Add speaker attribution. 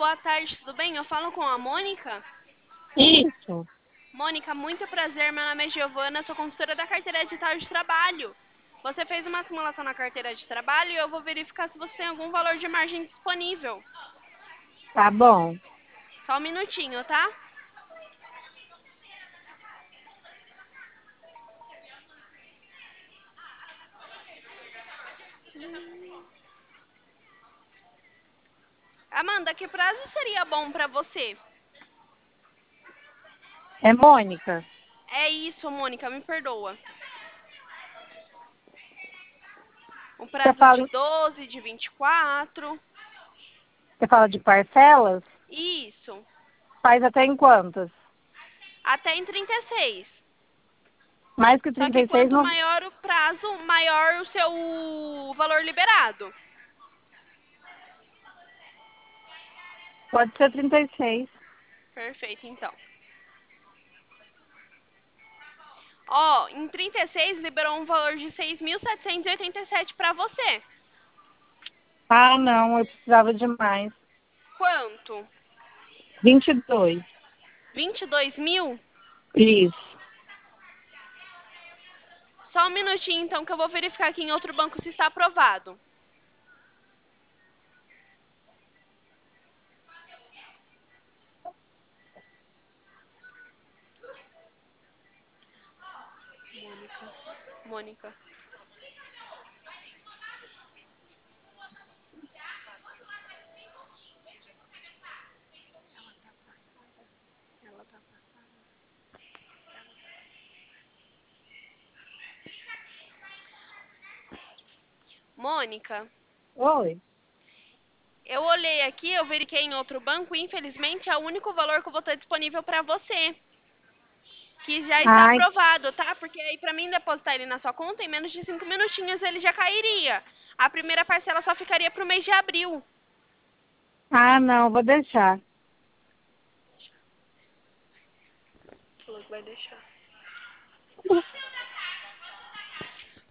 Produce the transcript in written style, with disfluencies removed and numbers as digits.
Speaker 1: boa tarde, tudo bem? Eu falo com a Mônica.
Speaker 2: Isso.
Speaker 1: Mônica, muito prazer. Meu nome é Giovana, sou consultora da carteira digital de trabalho. Você fez uma simulação na carteira de trabalho e eu vou verificar se você tem algum valor de margem disponível.
Speaker 2: Tá bom.
Speaker 1: Só um minutinho, tá? Amanda, que prazo seria bom pra você?
Speaker 2: É Mônica.
Speaker 1: É isso, Mônica, me perdoa. Um
Speaker 2: Você
Speaker 1: prazo de
Speaker 2: fala,
Speaker 1: 12, de 24.
Speaker 2: você fala de parcelas?
Speaker 1: Isso.
Speaker 2: Faz até em quantas?
Speaker 1: Até em 36.
Speaker 2: Mais que
Speaker 1: Só
Speaker 2: trinta
Speaker 1: que
Speaker 2: e seis
Speaker 1: quanto
Speaker 2: não
Speaker 1: maior o prazo, maior o seu valor liberado.
Speaker 2: pode ser 36.
Speaker 1: Perfeito, então. Ó, em 36 liberou um valor de 6.787 para você.
Speaker 2: Ah, não, eu precisava de mais.
Speaker 1: Quanto?
Speaker 2: 22.
Speaker 1: 22 mil?
Speaker 2: Isso.
Speaker 1: Só um minutinho, então, que eu vou verificar aqui em outro banco se está aprovado. Mônica. Ela tá passada. Mônica,
Speaker 2: Oi.
Speaker 1: eu olhei aqui, eu verifiquei em outro banco e infelizmente é o único valor que eu vou ter disponível para você. Que já está
Speaker 2: Ai,
Speaker 1: aprovado, tá? Porque aí pra mim depositar ele na sua conta, em menos de 5 minutinhos ele já cairia. A primeira parcela só ficaria pro mês de abril.
Speaker 2: não, vou deixar.
Speaker 1: Falou que vai deixar.